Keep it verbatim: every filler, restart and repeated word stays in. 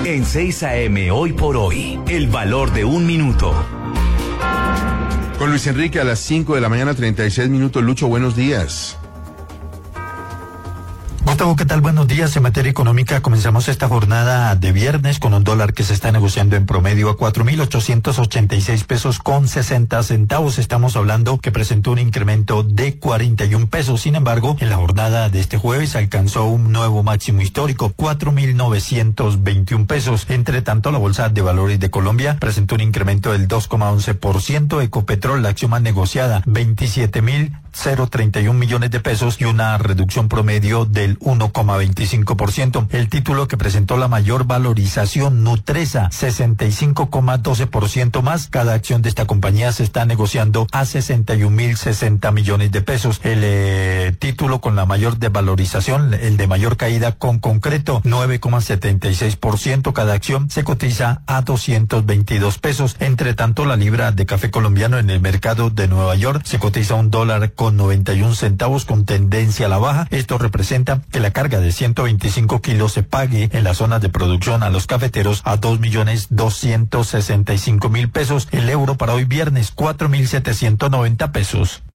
En seis A M Hoy por Hoy, el valor de un minuto. Con Luis Enrique a las cinco de la mañana, treinta y seis minutos. Lucho, buenos días. Gustavo, ¿qué tal? Buenos días. En materia económica, comenzamos esta jornada de viernes con un dólar que se está negociando en promedio a cuatro mil ochocientos ochenta y seis pesos con sesenta centavos. Estamos hablando que presentó un incremento de cuarenta y un pesos. Sin embargo, en la jornada de este jueves alcanzó un nuevo máximo histórico, cuatro mil novecientos veintiún pesos. Entre tanto, la Bolsa de Valores de Colombia presentó un incremento del dos coma once por ciento. Ecopetrol, la acción más negociada, veintisiete mil treinta y un millones de pesos y una reducción promedio del uno coma veinticinco por ciento. El título que presentó la mayor valorización, Nutresa, sesenta y cinco coma doce por ciento más. Cada acción de esta compañía se está negociando a sesenta y un mil sesenta millones de pesos. El eh, título con la mayor desvalorización, el de mayor caída con Concreto, nueve coma setenta y seis por ciento. Cada acción se cotiza a doscientos veintidós pesos. Entre tanto, la libra de café colombiano en el mercado de Nueva York se cotiza un dólar con noventa y un centavos con tendencia a la baja. Esto representa que la carga de ciento veinticinco kilos se pague en las zonas de producción a los cafeteros a dos millones doscientos sesenta y cinco mil pesos. El euro para hoy viernes, cuatro mil setecientos noventa pesos.